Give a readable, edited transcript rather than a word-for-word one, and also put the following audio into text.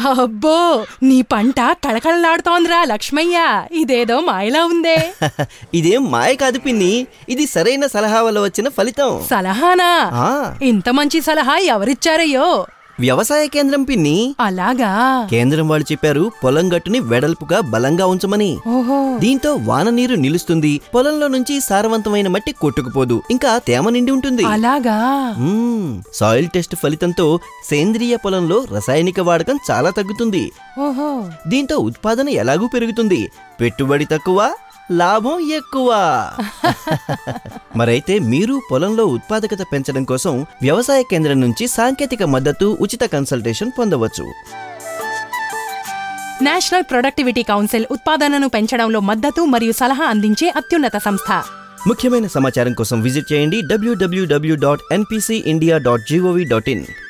అబ్బో, నీ పంట కళకళలాడుతోందిరా లక్ష్మయ్య. ఇదేదో మాయలా ఉందే. ఇదేం మాయ కాదు పిన్ని, ఇది సరైన సలహా వల్ల వచ్చిన ఫలితం. సలహానా? ఇంత మంచి సలహా ఎవరిచ్చారయ్యో? వ్యవసాయ కేంద్రం పిన్ని. అలాగా? కేంద్రం వాళ్ళు చెప్పారు పొలం గట్టుని వెడల్పుగా బలంగా ఉంచమని. ఓహో. దీంతో వాన నీరు నిలుస్తుంది, పొలంలో నుంచి సారవంతమైన మట్టి కొట్టుకుపోదు, ఇంకా తేమ నిండి ఉంటుంది. అలాగా? సాయిల్ టెస్ట్ ఫలితంతో సేంద్రియ పొలంలో రసాయనిక వాడకం చాలా తగ్గుతుంది. ఓహో. దీంతో ఉత్పాదన ఎలాగూ పెరుగుతుంది, పెట్టుబడి తక్కువ, లాభం ఎక్కువ. మరైతే మీరు పొలంలో ఉత్పాదకత పెంచడం కోసం వ్యవసాయ కేంద్రం నుంచి సాంకేతిక మద్దతు, ఉచిత కన్సల్టేషన్ పొందవచ్చు. నేషనల్ ప్రొడక్టివిటీ కౌన్సిల్ ఉత్పాదనను పెంచడంలో మద్దతు మరియు సలహా అందించే అత్యున్నత సంస్థ. ముఖ్యమైన సమాచారం కోసం విజిట్ చేయండి www.npcindia.gov.in.